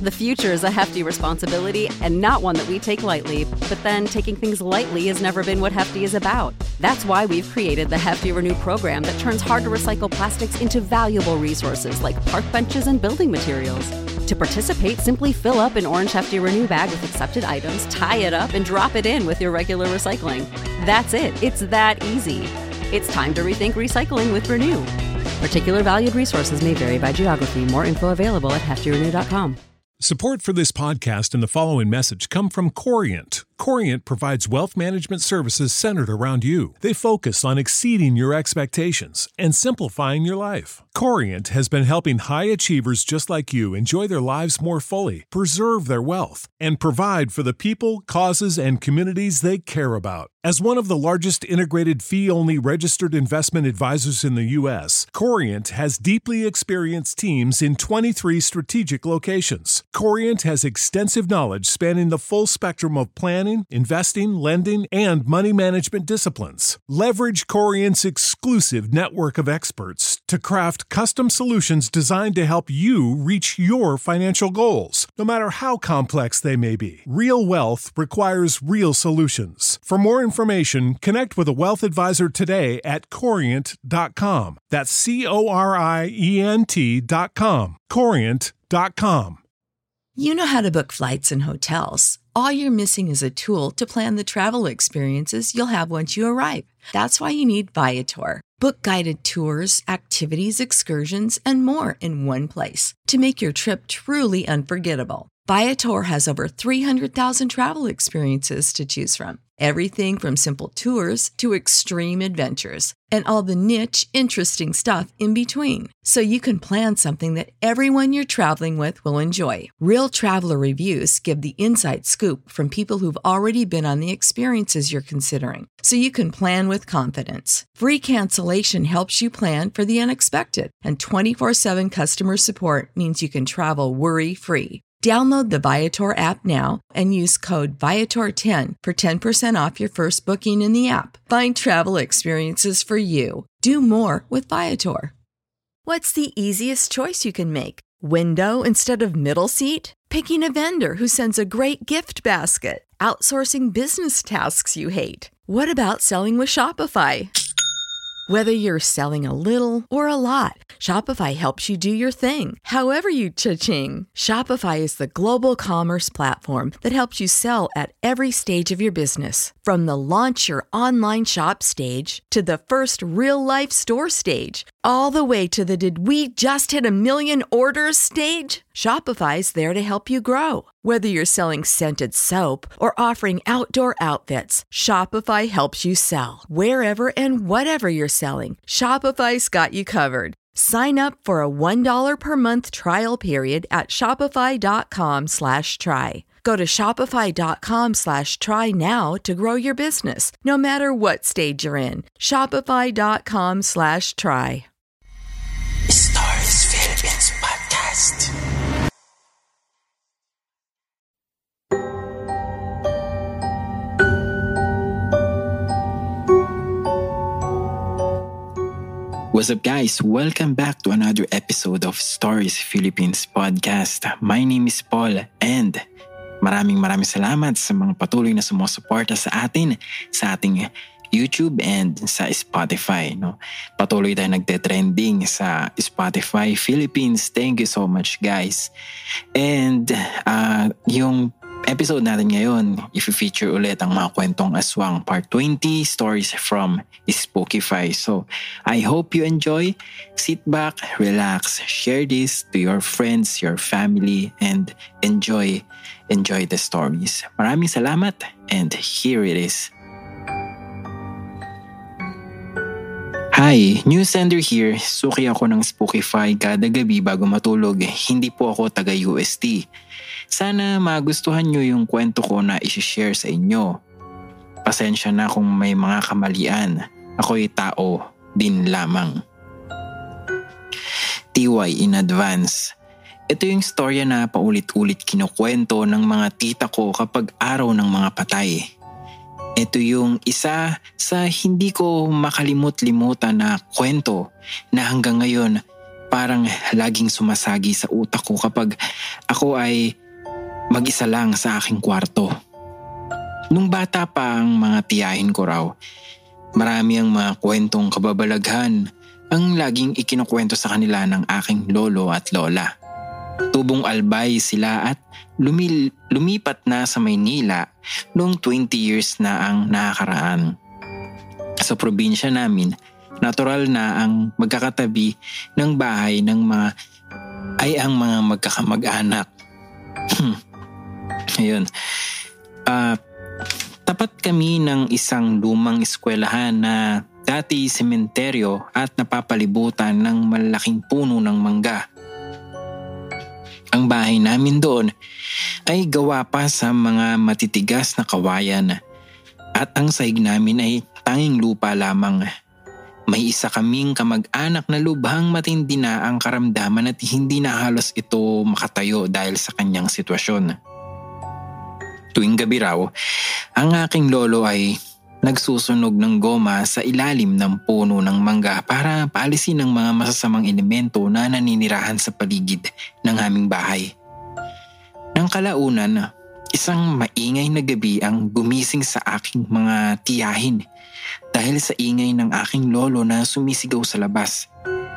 The future is a hefty responsibility and not one that we take lightly, but then taking things lightly has never been what Hefty is about. That's why we've created the Hefty Renew program that turns hard-to-recycle plastics into valuable resources like park benches and building materials. To participate, simply fill up an orange Hefty Renew bag with accepted items, tie it up, and drop it in with your regular recycling. That's it. It's that easy. It's time to rethink recycling with Renew. Particular valued resources may vary by geography. More info available at heftyrenew.com. Support for this podcast and the following message come from Corient. Corient provides wealth management services centered around you. They focus on exceeding your expectations and simplifying your life. Corient has been helping high achievers just like you enjoy their lives more fully, preserve their wealth, and provide for the people, causes, and communities they care about. As one of the largest integrated fee-only registered investment advisors in the U.S., Corient has deeply experienced teams in 23 strategic locations. Corient has extensive knowledge spanning the full spectrum of planning, investing, lending, and money management disciplines. Leverage Corient's exclusive network of experts to craft custom solutions designed to help you reach your financial goals, no matter how complex they may be. Real wealth requires real solutions. For more information, connect with a wealth advisor today at Corient.com. That's Corient.com. Corient.com. You know how to book flights and hotels. All you're missing is a tool to plan the travel experiences you'll have once you arrive. That's why you need Viator. Book guided tours, activities, excursions, and more in one place to make your trip truly unforgettable. Viator has over 300,000 travel experiences to choose from. Everything from simple tours to extreme adventures and all the niche, interesting stuff in between. So you can plan something that everyone you're traveling with will enjoy. Real traveler reviews give the inside scoop from people who've already been on the experiences you're considering. So you can plan with confidence. Free cancellation helps you plan for the unexpected. And 24/7 customer support means you can travel worry-free. Download the Viator app now and use code Viator10 for 10% off your first booking in the app. Find travel experiences for you. Do more with Viator. What's the easiest choice you can make? Window instead of middle seat? Picking a vendor who sends a great gift basket? Outsourcing business tasks you hate? What about selling with Shopify? Whether you're selling a little or a lot, Shopify helps you do your thing, however you cha-ching. Shopify is the global commerce platform that helps you sell at every stage of your business. From the launch your online shop stage to the first real-life store stage, all the way to the did we just hit 1 million orders stage? Shopify's there to help you grow. Whether you're selling scented soap or offering outdoor outfits, Shopify helps you sell. Wherever and whatever you're selling, Shopify's got you covered. Sign up for a $1 per month trial period at shopify.com/try. Go to shopify.com/try now to grow your business, no matter what stage you're in. Shopify.com/try. Stories Philippines Podcast. What's up, guys? Welcome back to another episode of Stories Philippines Podcast. My name is Paul and maraming salamat sa mga patuloy na sumusuporta sa atin sa ating YouTube and sa Spotify. No? Patuloy tayo nagte-trending sa Spotify Philippines. Thank you so much, guys. And yung episode natin ngayon, i-feature ulit ang mga kwentong aswang part 20, stories from Spookify. So, I hope you enjoy. Sit back, relax, share this to your friends, your family, and enjoy the stories. Maraming salamat, and here it is. Hi, new sender here. Suki ako ng Spookify kada gabi bago matulog. Hindi po ako taga-UST. Sana magustuhan nyo yung kwento ko na isi-share sa inyo. Pasensya na kung may mga kamalian. Ako'y tao din lamang. TY in advance. Ito yung storya na paulit-ulit kinukwento ng mga tita ko kapag araw ng mga patay. Ito yung isa sa hindi ko makalimut-limutan na kwento na hanggang ngayon parang laging sumasagi sa utak ko kapag ako ay mag-isa lang sa aking kwarto. Nung bata pa ang mga tiyahin ko raw, marami ang mga kwentong kababalaghan ang laging ikinukwento sa kanila ng aking lolo at lola. Tubong albay sila at lumipat na sa Maynila noong 20 years na ang nakakaraan. Sa probinsya namin, natural na ang magkakatabi ng bahay ng mga magkakamag-anak. Ayun. Tapat kami ng isang lumang eskwelahan na dati sementeryo at napapalibutan ng malaking puno ng mangga. Ang bahay namin doon ay gawa pa sa mga matitigas na kawayan at ang sahig namin ay tanging lupa lamang. May isa kaming kamag-anak na lubhang matindi na ang karamdaman at hindi na halos ito makatayo dahil sa kanyang sitwasyon. Tuwing gabi raw, ang aking lolo ay nagsusunog ng goma sa ilalim ng puno ng mangga para paalisin ang mga masasamang elemento na naninirahan sa paligid ng aming bahay. Nang kalaunan, isang maingay na gabi ang gumising sa aking mga tiyahin dahil sa ingay ng aking lolo na sumisigaw sa labas.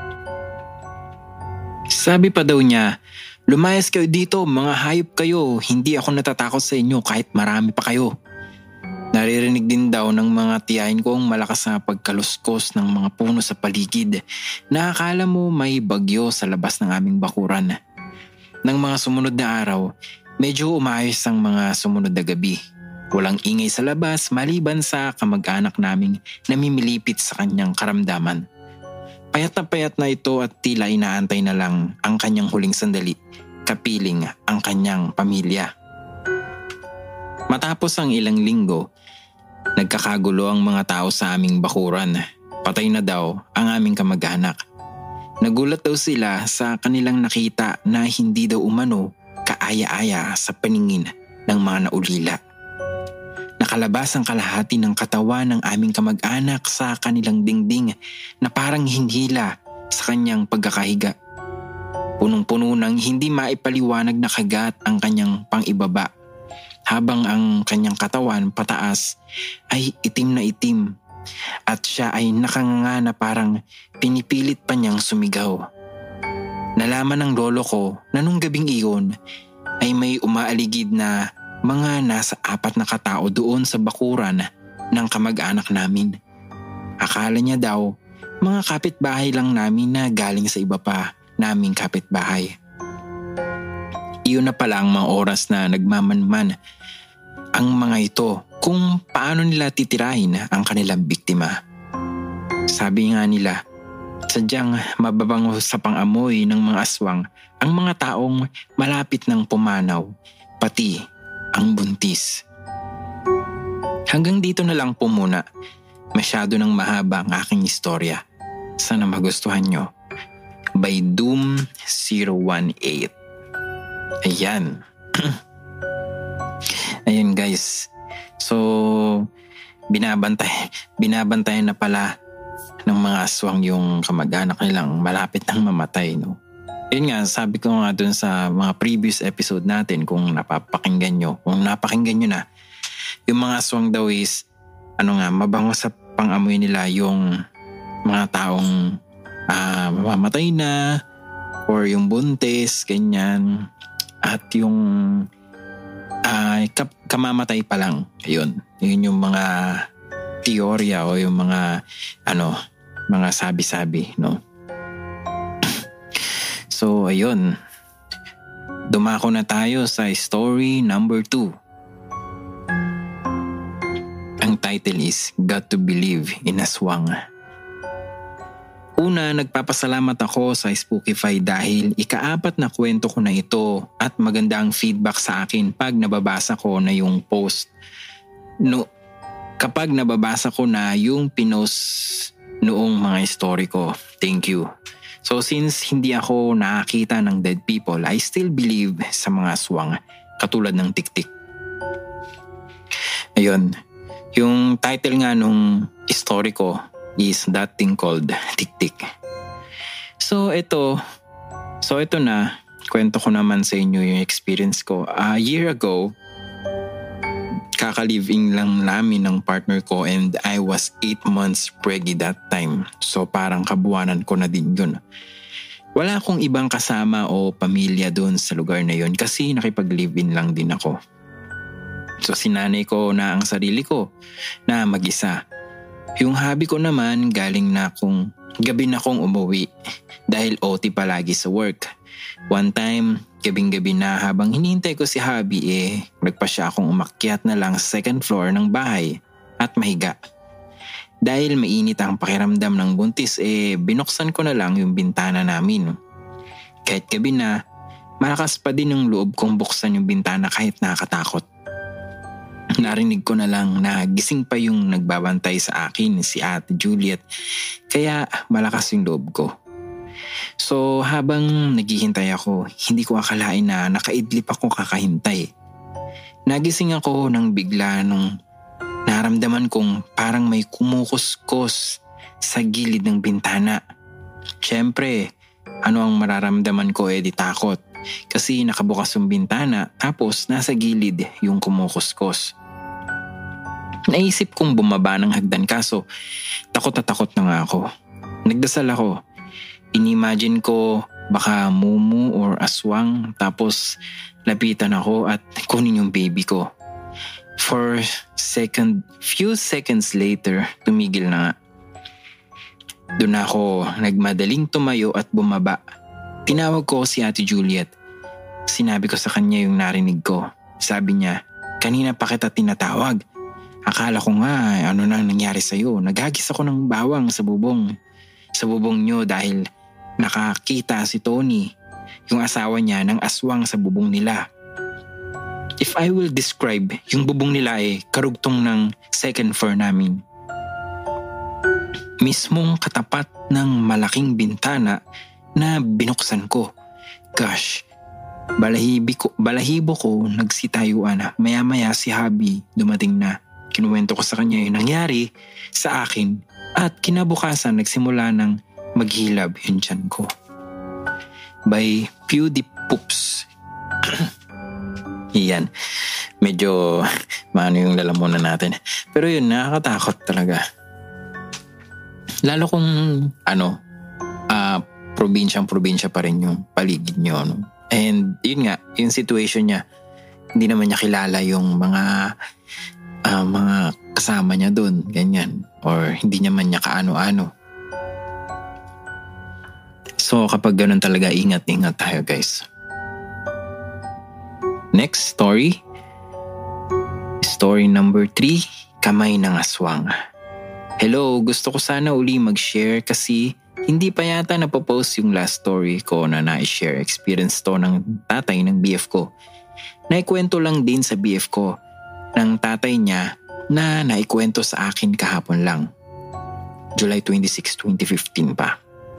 Sabi pa daw niya, "Lumayas kayo dito, mga hayop kayo, hindi ako natatakot sa inyo kahit marami pa kayo." Naririnig din daw ng mga tiyahin ko ang malakas na pagkaluskos ng mga puno sa paligid na akala mo may bagyo sa labas ng aming bakuran. Nang mga sumunod na araw, medyo umayos ang mga sumunod na gabi. Walang ingay sa labas maliban sa kamag-anak naming namimilipit sa kanyang karamdaman. Payat na ito at tila inaantay na lang ang kanyang huling sandali, kapiling ang kanyang pamilya. Matapos ang ilang linggo, nagkakagulo ang mga tao sa aming bakuran. Patay na daw ang aming kamag-anak. Nagulat daw sila sa kanilang nakita na hindi daw umano kaaya-aya sa paningin ng mga naulila. Nakalabas ang kalahati ng katawan ng aming kamag-anak sa kanilang dingding na parang hinhila sa kanyang pagkakahiga. Punong-puno ng hindi maipaliwanag na kagat ang kanyang pang-ibaba, habang ang kanyang katawan pataas ay itim na itim at siya ay nakanganga na parang pinipilit pa niyang sumigaw. Nalaman ng lolo ko na nung gabing iyon ay may umaaligid na mga nasa 4 na katao doon sa bakuran ng kamag-anak namin. Akala niya daw mga kapitbahay lang namin na galing sa iba pa naming kapitbahay. Iyon na pala ang mga oras na nagmamanman ang mga ito kung paano nila titirahin ang kanilang biktima. Sabi nga nila, sadyang mababango sa pang-amoy ng mga aswang ang mga taong malapit ng pumanaw, pati ang buntis. Hanggang dito na lang po muna. Masyado nang mahaba ang aking istorya. Sana magustuhan nyo. By Doom 018. Ayan. Ayan guys. So, binabantayan na pala ng mga aswang yung kamag-anak nilang malapit nang mamatay, no? Yun nga, sabi ko nga dun sa mga previous episode natin, kung napapakinggan nyo na, yung mga aswang daw is, mabango sa pang-amoy nila yung mga taong mamamatay na, or yung buntis, ganyan, at yung kamamatay pa lang. Yun yung mga teorya o yung mga mga sabi-sabi, no? So ayun, dumako na tayo sa story number 2. Ang title is Got to Believe in Aswang. Una, nagpapasalamat ako sa Spookify dahil ika-4 na kwento ko na ito at maganda ang feedback sa akin pag nababasa ko na yung post. Kapag nababasa ko na yung pinost noong mga story ko. Thank you. So since hindi ako nakakita ng dead people, I still believe sa mga aswang katulad ng Tiktik. Ayun, yung title nga nung story ko is That Thing Called Tiktik. So ito na, kwento ko naman sa inyo yung experience ko. A year ago, kaka-living lang namin ng partner ko and I was 8 months preggy that time. So parang kabuwanan ko na din yun. Wala akong ibang kasama o pamilya doon sa lugar na yun kasi nakipag-live-in lang din ako. So sinanay ko na ang sarili ko na mag-isa. Yung hobby ko naman gabi na akong umuwi dahil OT palagi sa work. One time, gabing-gabi na habang hinihintay ko si hubby nagpa siya akong umakyat na lang sa second floor ng bahay at mahiga. Dahil mainit ang pakiramdam ng buntis binuksan ko na lang yung bintana namin. Kahit gabi na, malakas pa din yung loob kong buksan yung bintana kahit nakakatakot. Narinig ko na lang na gising pa yung nagbabantay sa akin si Ate Juliet kaya malakas yung loob ko. So habang naghihintay ako, hindi ko akalain na nakaidlip ako kakahintay. Nagising ako nang bigla nung naramdaman kong parang may kumukuskos sa gilid ng bintana. Siyempre, ano ang mararamdaman ko di takot. Kasi nakabukas yung bintana tapos nasa gilid yung kumukuskos. Naisip kong bumaba ng hagdan kaso takot na takot na nga ako. Nagdasal ako. Inimagine ko baka mumu or aswang tapos lapitan ako at kunin yung baby ko. Few seconds later, tumigil na nga. Doon ako nagmadaling tumayo at bumaba. Tinawag ko si Ate Juliet. Sinabi ko sa kanya yung narinig ko. Sabi niya, kanina pa kita tinatawag. Akala ko nga ano na nangyari sa'yo. Naghagis ako ng bawang sa bubong. Sa bubong niyo dahil nakakita si Tony, yung asawa niya ng aswang sa bubong nila. If I will describe, yung bubong nila karugtong ng second floor namin. Mismong katapat ng malaking bintana na binuksan ko. Gosh, balahibo ko nagsitayuan. Maya-maya si hubby dumating na. Kinuwento ko sa kanya yung nangyari sa akin at kinabukasan nagsimula ng maghilab yung tiyan ko. By PewDiePoops. Iyan. Medyo maano yung lalamunan natin. Pero yun, nakakatakot talaga. Lalo kung probinsya pa rin yung paligid nyo. No? And yun nga, yung situation niya, hindi naman niya kilala yung mga kasama niya doon, ganyan. Or hindi naman niya kaano-ano. So kapag ganun talaga, ingat-ingat tayo guys. Next story. Story number 3, Kamay ng Aswang. Hello, gusto ko sana uli mag-share kasi hindi pa yata napopost yung last story ko na na-share. Experience to ng tatay ng BF ko. Naikwento lang din sa BF ko ng tatay niya na naikwento sa akin kahapon lang. July 26, 2015 pa.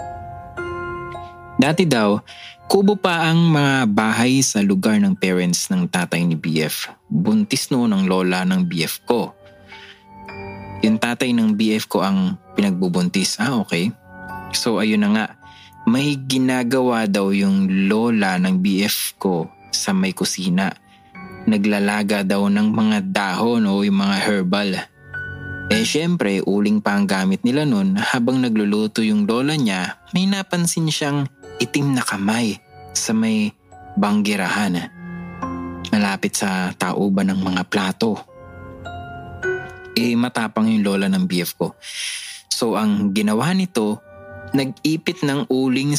Dati daw, kubo pa ang mga bahay sa lugar ng parents ng tatay ni BF. Buntis noon ang lola ng BF ko. Yung tatay ng BF ko ang pinagbubuntis. Okay. So ayun na nga, may ginagawa daw yung lola ng BF ko sa may kusina. Naglalaga daw ng mga dahon o yung mga herbal. Syempre, uling pa ang gamit nila nun. Habang nagluluto yung lola niya, may napansin siyang itim na kamay sa may banggirahan. Malapit sa tauban ng mga plato. Matapang yung lola ng BF ko. So ang ginawa nito, nag-ipit ng uling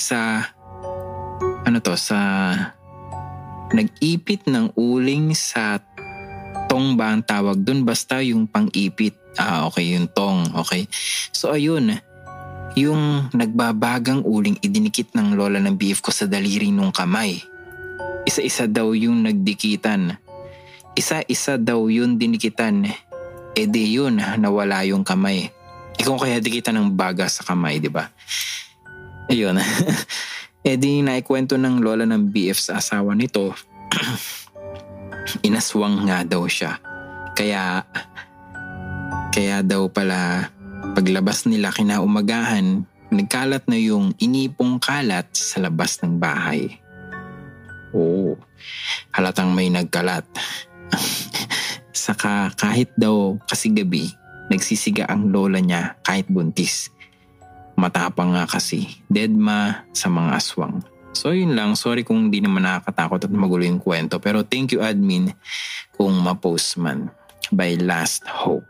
nag-ipit ng uling sa tong ba ang tawag dun? Basta yung pang-ipit. Okay, yung tong. Okay. So ayun, yung nagbabagang uling idinikit ng lola ng BF ko sa daliri nung kamay. Isa-isa daw yung nagdikitan. Isa-isa daw yung dinikitan. Di yun, nawala yung kamay. Kung kaya dikitan ng baga sa kamay, di ba? Ayun. Di naikwento ng lola ng BF sa asawa nito, inaswang nga daw siya. Kaya daw pala paglabas nila kinaumagahan, nagkalat na yung inipong kalat sa labas ng bahay. Oo, halatang may nagkalat. Saka kahit daw kasi gabi, nagsisiga ang lola niya kahit buntis. Matapang nga kasi, deadma sa mga aswang. So yun lang, sorry kung hindi naman nakakatakot at magulo yung kwento. Pero thank you admin kung ma-post man by Last Hope.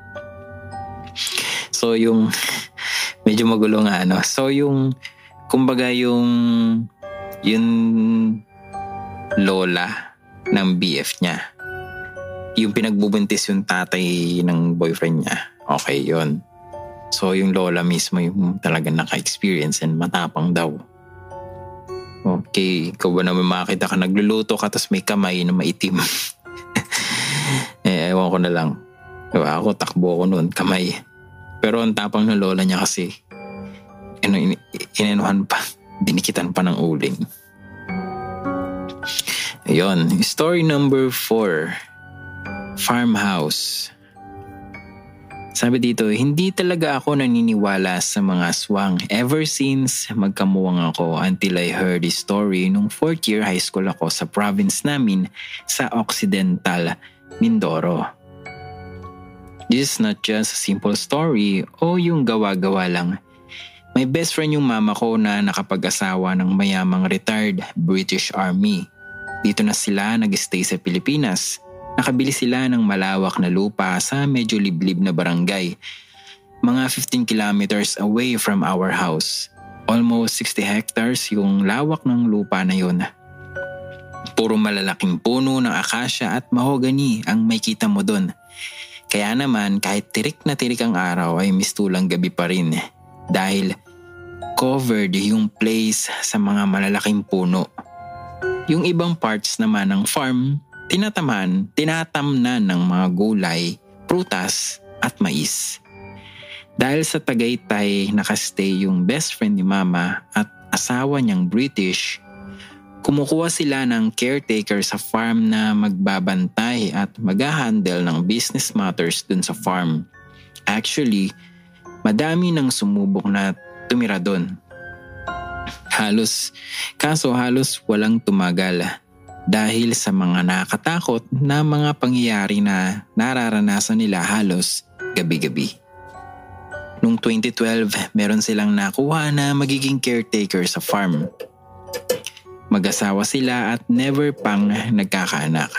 So yung, medyo magulo nga ano. So yung, kumbaga yung lola ng BF niya. Yung pinagbubuntis yung tatay ng boyfriend niya. Okay, yun. So yung lola mismo yung talagang naka-experience and matapang daw. Okay, ikaw ba naman makakita ka nagluluto ka tapos may kamay na maitim? Ewan ko na lang. Diba, ako takbo ko noon, kamay. Pero ang tapang ng lola niya kasi, inenuhan pa, dinikitan pa ng uling. Ayun, story number 4. Farmhouse. Sabi dito, hindi talaga ako naniniwala sa mga aswang ever since magkamuwang ako until I heard this story nung 4th year high school ako sa province namin sa Occidental, Mindoro. This is not just a simple story o yung gawa-gawa lang. My best friend yung mama ko na nakapag-asawa ng mayamang retired British Army. Dito na sila nag-stay sa Pilipinas. Nakabili sila ng malawak na lupa sa medyo liblib na barangay. Mga 15 kilometers away from our house. Almost 60 hectares yung lawak ng lupa na yun. Puro malalaking puno ng akasya at mahogany ang may kita mo dun. Kaya naman kahit tirik na tirik ang araw ay mistulang gabi pa rin. Dahil covered yung place sa mga malalaking puno. Yung ibang parts naman ng farm, tinatamnan ng mga gulay, prutas at mais. Dahil sa Tagaytay nakastay yung best friend ni mama at asawa niyang British, kumukuha sila ng caretaker sa farm na magbabantay at mag-handle ng business matters dun sa farm. Actually, madami nang sumubok na tumira dun. Halos walang tumagal. Dahil sa mga nakakatakot na mga pangyayari na nararanasan nila halos gabi-gabi. Noong 2012, meron silang nakuha na magiging caretaker sa farm. Mag-asawa sila at never pang nagkakaanak.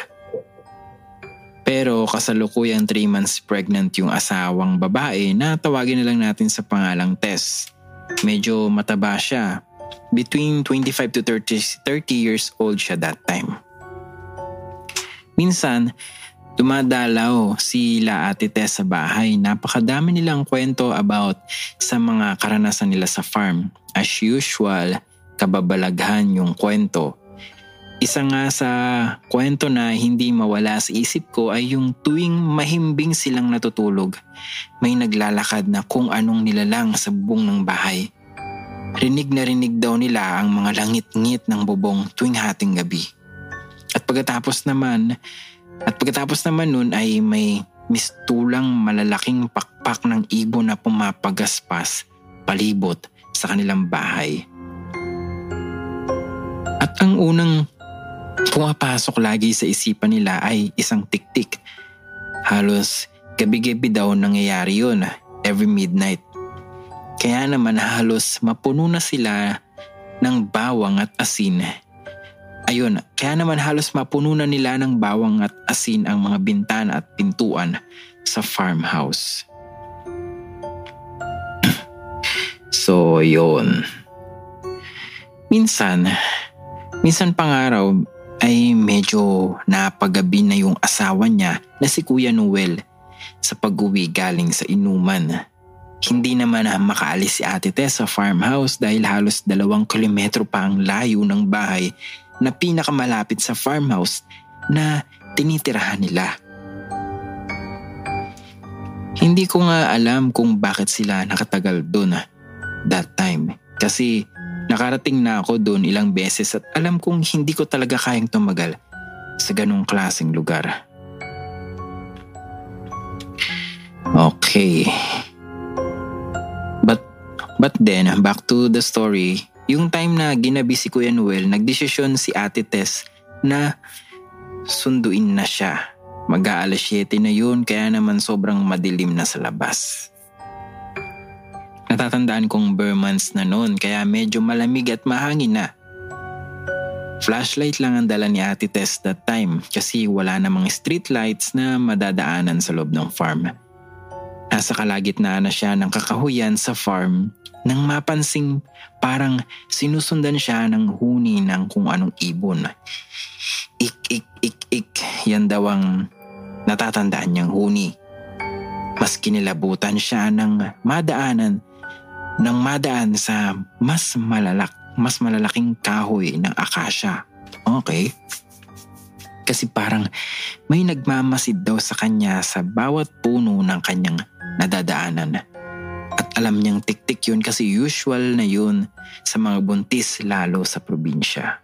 Pero kasalukuyang 3 months pregnant yung asawang babae na tawagin na lang natin sa pangalang Tess. Medyo mataba siya. Between 25 to 30 years old siya that time. Minsan, dumadalaw sila Ate Tess sa bahay. Napakadami nilang kwento about sa mga karanasan nila sa farm. As usual, kababalaghan yung kwento. Isa nga sa kwento na hindi mawala sa isip ko ay yung tuwing mahimbing silang natutulog, may naglalakad na kung anong nilalang sa bubong ng bahay. Rinig na rinig daw nila ang mga langit-ngit ng bubong tuwing hating gabi. At pagkatapos naman nun ay may mistulang malalaking pakpak ng ibon na pumapagaspas palibot sa kanilang bahay. At ang unang pumapasok lagi sa isipan nila ay isang tiktik. Halos gabi-gabi daw nangyayari yun, every midnight. Kaya naman halos mapuno na sila ng bawang at asin. Kaya naman halos mapuno na nila ng bawang at asin ang mga bintana at pintuan sa farmhouse. So, yun. Minsan pangaraw ay medyo napagabi na yung asawa niya na si Kuya Noel sa pag-uwi galing sa inuman. Hindi naman makaalis si Ate Tess sa farmhouse dahil halos 2 kilometro pa ang layo ng bahay na pinakamalapit sa farmhouse na tinitirahan nila. Hindi ko nga alam kung bakit sila nakatagal doon that time kasi nakarating na ako doon ilang beses at alam kong hindi ko talaga kayang tumagal sa ganung klaseng lugar. Okay. But But then, back to the story, yung time na ginabi si Kuya Noel, nagdesisyon si Ate Tess na sunduin na siya. Mag-aalas 7 na yun, kaya naman sobrang madilim na sa labas. Natatandaan kong bare months na noon, kaya medyo malamig at mahangin na. Flashlight lang ang dala ni Ate Tess that time kasi wala namang street lights na madadaanan sa loob ng farm. Nasa kalagitnaan na siya ng kakahuyan sa farm nang mapansing parang sinusundan siya ng huni ng kung anong ibon. Ik. Yan daw ang natatandaan niyang huni. Mas kinilabutan siya ng madaan sa mas malalaking kahoy ng akasya. Okay. Kasi parang may nagmamasid daw sa kanya sa bawat puno ng kanyang nadadaanan. At alam niyang tik-tik yun kasi usual na yun sa mga buntis lalo sa probinsya.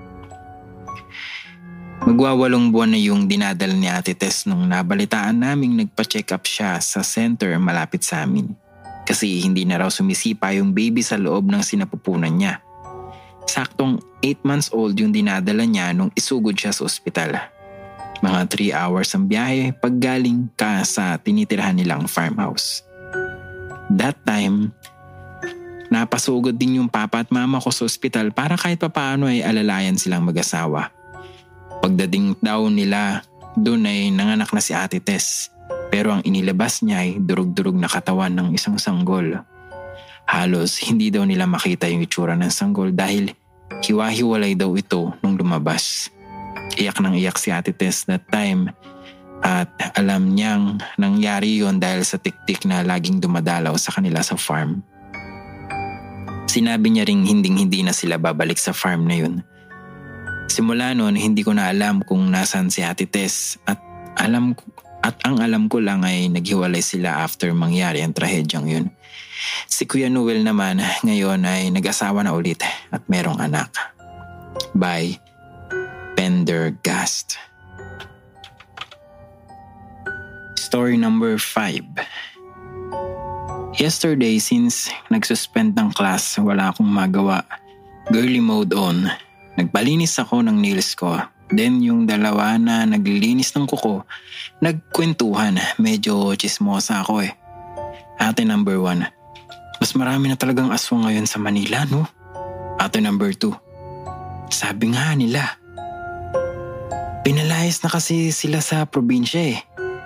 Magwawalong buwan na yung dinadala ni Ate Tess nung nabalitaan naming nagpa-check up siya sa center malapit sa amin. Kasi hindi na raw sumisipa yung baby sa loob ng sinapupunan niya. Saktong 8 months old yung dinadala niya nung isugod siya sa ospital. Mga 3 hours ang biyahe pag galing ka sa tinitirahan nilang farmhouse. That time, napasugod din yung papa at mama ko sa ospital para kahit papaano ay alalayan silang mag-asawa. Pagdating daw nila, doon ay nanganak na si Ate Tess. Pero ang inilabas niya ay durug-durug na katawan ng isang sanggol. Halos hindi daw nila makita yung itsura ng sanggol dahil hiwa-hiwalay daw ito nung lumabas. Iyak nang iyak si Ate Tess that time at alam niyang nangyari yon dahil sa tik-tik na laging dumadalaw sa kanila sa farm. Sinabi niya ring hinding-hindi na sila babalik sa farm na yun. Simula noon hindi ko na alam kung nasan si Ate Tess at ang alam ko lang ay naghiwalay sila after mangyari ang trahedyang yun. Si Kuya Noel naman ngayon ay nag-asawa na ulit at merong anak. By Pendergast. Story number 5. Yesterday, since nagsuspend ng class, wala akong magawa. Girly mode on. Nagpalinis ako ng nails ko. Then yung dalawa na naglilinis ng kuko, nagkwentuhan. Medyo chismosa ako eh. Ate number 1. Mas marami na talagang aswang ngayon sa Manila, no? Ate number 2. Sabi nga nila, pinalayas na kasi sila sa probinsya eh.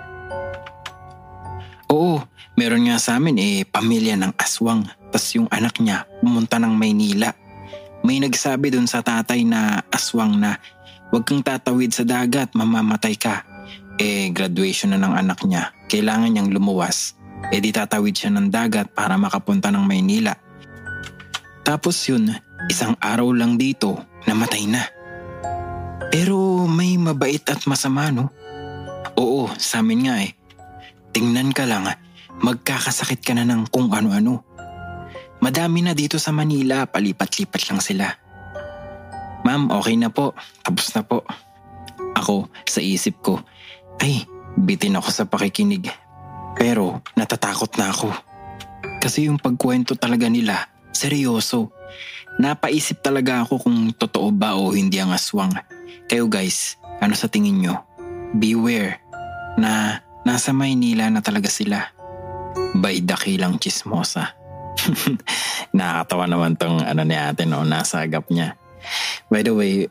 Oo, meron nga sa amin pamilya ng aswang. Tas yung anak niya pumunta ng Maynila. May nagsabi dun sa tatay na aswang na huwag kang tatawid sa dagat, mamamatay ka. Graduation na ng anak niya. Kailangan niyang lumuwas. Di tatawid siya ng dagat para makapunta ng Maynila. Tapos yun, isang araw lang dito, namatay na. Pero may mabait at masama, no? Oo, sa amin nga eh. Tingnan ka lang, magkakasakit ka na ng kung ano-ano. Madami na dito sa Manila, palipat-lipat lang sila. Ma'am, okay na po. Tapos na po. Ako, sa isip ko, ay, bitin ako sa pakikinig. Pero natatakot na ako. Kasi yung pagkwento talaga nila, seryoso. Napaisip talaga ako kung totoo ba o hindi ang aswang. Kayo guys, ano sa tingin nyo? Beware na nasa Maynila na talaga sila. By dakilang chismosa. Nakakatawa naman tong ni ate no, nasa agap niya. By the way,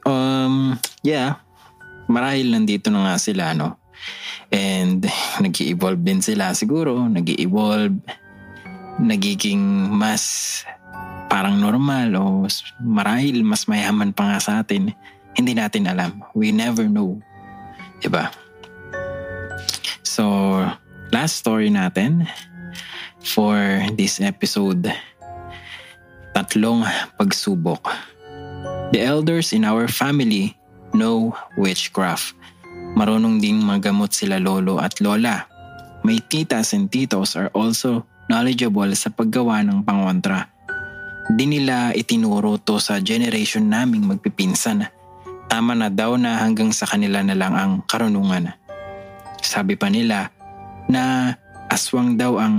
marahil nandito na nga sila, no? And nag-i-evolve din sila siguro. Nag-i-evolve. Nagiging mas parang normal o marahil mas mayaman pa nga sa atin. Hindi natin alam. We never know. Diba? So, last story natin for this episode. 3 pagsubok. The elders in our family know witchcraft. Marunong ding magamot sila lolo at lola. May titas and titos are also knowledgeable sa paggawa ng pangontra. Di nila itinuro to sa generation naming magpipinsan. Tama na daw na hanggang sa kanila na lang ang karunungan. Sabi pa nila na aswang daw ang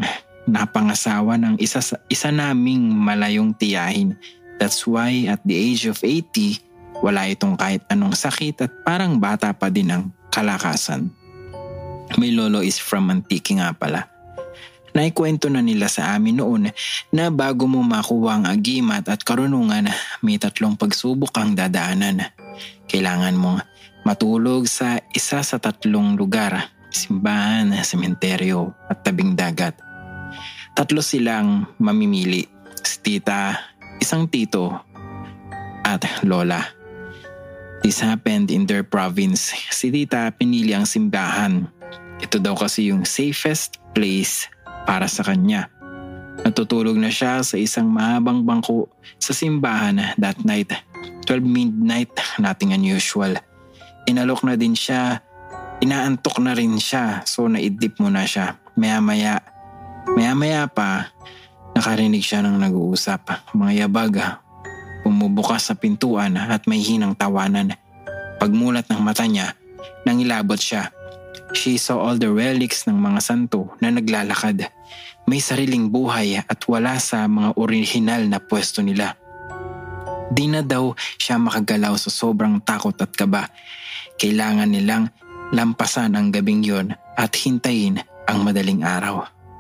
napangasawa ng isa naming malayong tiyahin. That's why at the age of 80, wala itong kahit anong sakit at parang bata pa din ang kalakasan. My lolo is from Antique nga pala. Naikwento na nila sa amin noon na bago mo makuha ang agimat at karunungan, may 3 pagsubok ang dadaanan. Kailangan mong matulog sa isa sa 3 lugar, simbahan, sementeryo at tabing dagat. 3 silang mamimili, si tita, isang tito at lola. This happened in their province. Si tita pinili ang simbahan. Ito daw kasi yung safest place para sa kanya. Natutulog na siya sa isang mahabang bangko sa simbahan that night. 12 midnight, nothing unusual. Inalok na din siya, inaantok na rin siya, so naidlip muna siya. Maya-maya pa, nakarinig siya ng nag-uusap. Mga yabag, bumubukas sa pintuan at may hinang tawanan. Pagmulat ng mata niya, nangilabot siya. She saw all the relics ng mga santo na naglalakad. May sariling buhay at wala sa mga orihinal na pwesto nila. Di na daw siya makagalaw sa sobrang takot at kaba. Kailangan nilang lampasan ang gabing yon at hintayin ang madaling araw.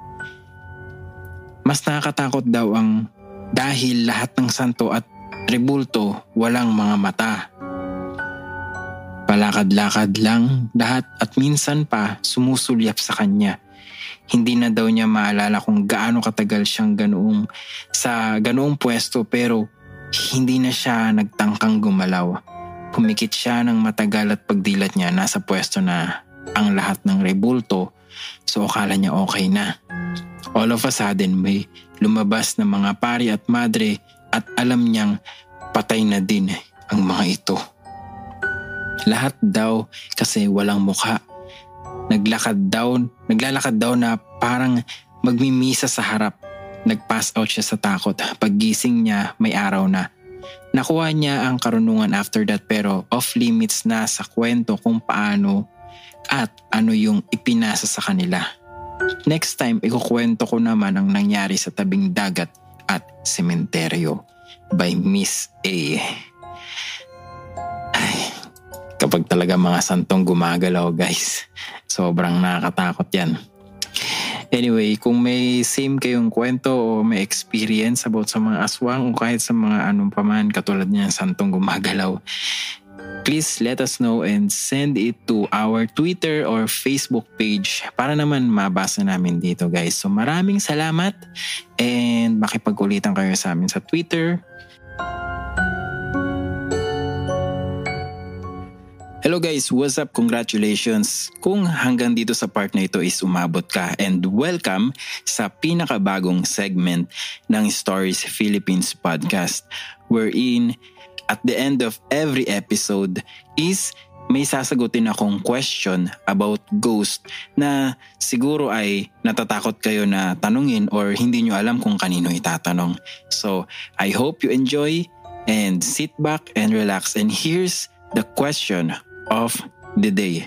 Mas nakakatakot daw ang dahil lahat ng santo at rebulto walang mga mata. Palakad-lakad lang lahat at minsan pa sumusulyap sa kanya. Hindi na daw niya maalala kung gaano katagal siyang sa ganoong pwesto pero hindi na siya nagtangkang gumalaw. Pumikit siya ng matagal at pagdilat niya nasa pwesto na ang lahat ng rebulto, so akala niya okay na. All of a sudden may lumabas na mga pari at madre at alam niyang patay na din ang mga ito. Lahat daw kasi walang mukha. Naglalakad daw na parang magmimisa sa harap. Nag-pass out siya sa takot. Paggising niya, may araw na. Nakuha niya ang karunungan after that pero off limits na sa kwento kung paano at ano yung ipinasa sa kanila. Next time, ikukwento ko naman ang nangyari sa tabing dagat at sementeryo by Miss A. Kapag talaga mga santong gumagalaw guys, sobrang nakakatakot yan. Anyway, kung may same kayong kwento o may experience about sa mga aswang o kahit sa mga anong paman katulad niyan santong gumagalaw, please let us know and send it to our Twitter or Facebook page para naman mabasa namin dito guys. So maraming salamat and makipag-ulitan kayo sa amin sa Twitter. Hello guys, what's up? Congratulations! Kung hanggang dito sa part na ito is umabot ka and welcome sa pinakabagong segment ng Stories Philippines podcast wherein at the end of every episode is may sasagutin akong question about ghost na siguro ay natatakot kayo na tanungin or hindi nyo alam kung kanino itatanong. So I hope you enjoy and sit back and relax and here's the question of the day.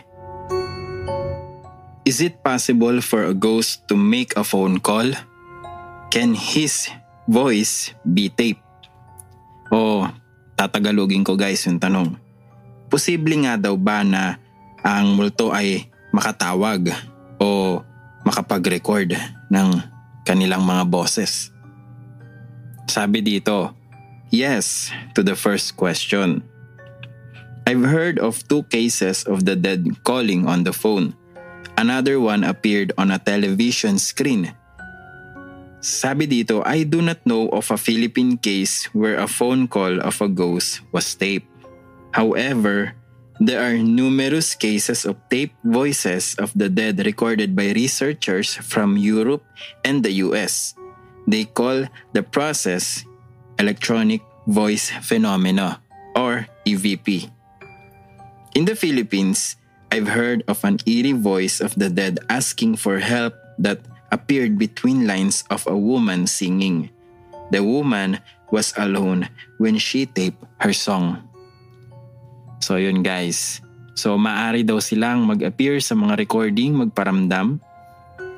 Is it possible for a ghost to make a phone call? Can his voice be taped? O tatagalogin ko guys yung tanong. Posible nga daw ba na ang multo ay makatawag o makapag-record ng kanilang mga boses? Sabi dito, yes to the first question. I've heard of 2 cases of the dead calling on the phone. Another one appeared on a television screen. Sabi dito, I do not know of a Philippine case where a phone call of a ghost was taped. However, there are numerous cases of taped voices of the dead recorded by researchers from Europe and the US. They call the process electronic voice phenomena or EVP. In the Philippines, I've heard of an eerie voice of the dead asking for help that appeared between lines of a woman singing. The woman was alone when she taped her song. So yun guys. So maaari daw silang mag-appear sa mga recording, magparamdam.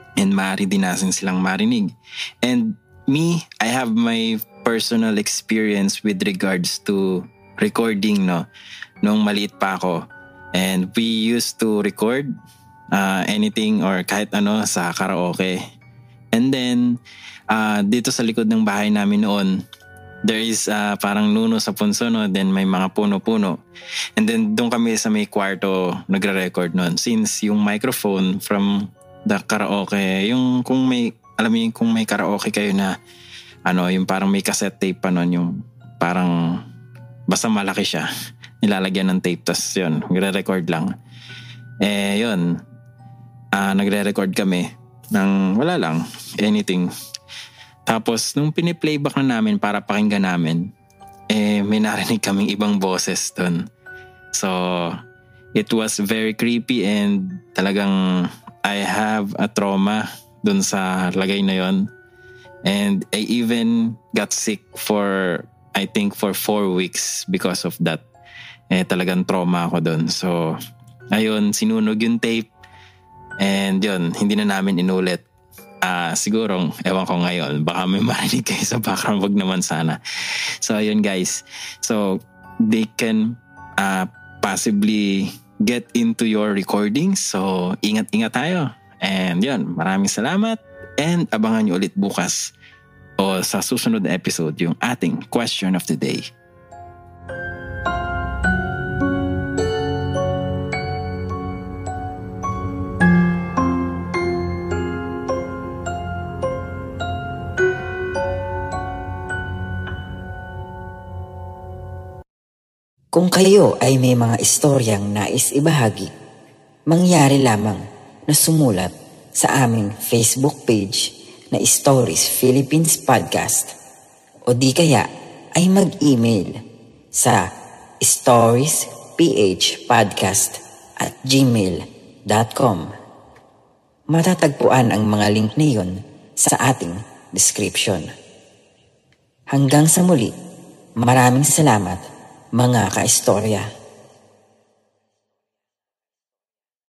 and maaari din natin silang marinig. And me, I have my personal experience with regards to recording, no? Nung maliit pa ako. And we used to record anything or kahit ano sa karaoke. And then, dito sa likod ng bahay namin noon, there is parang nuno sa punso, no? Then may mga puno-puno. And then doon kami sa may kwarto nagre-record noon. Since yung microphone from the karaoke, yung kung may, alam mo yung kung may karaoke kayo na yung parang may cassette tape pa noon, yung parang basta malaki siya. Nilalagyan ng tape, tas yun, nagre-record lang. Yun, nagre-record kami ng wala lang, anything. Tapos, nung piniplayback na namin para pakinggan namin, may narinig kaming ibang boses dun. So, it was very creepy and talagang I have a trauma dun sa lagay na yon. And I even got sick for, I think, for 4 weeks because of that. Talagang trauma ako dun. So, ayun, sinunog yung tape. And yun, hindi na namin inulit. Siguro, ewan ko ngayon, baka may marinig kayo sa background, wag naman sana. So, ayun guys. So, they can possibly get into your recordings. So, ingat-ingat tayo. And yun, maraming salamat. And abangan nyo ulit bukas o sa susunod na episode yung ating question of the day. Kung kayo ay may mga istoryang nais ibahagi, mangyari lamang na sumulat sa aming Facebook page na Stories Philippines Podcast o di kaya ay mag-email sa storiesphpodcast@gmail.com. Matatagpuan ang mga link na iyon sa ating description. Hanggang sa muli, maraming salamat mga kaistorya.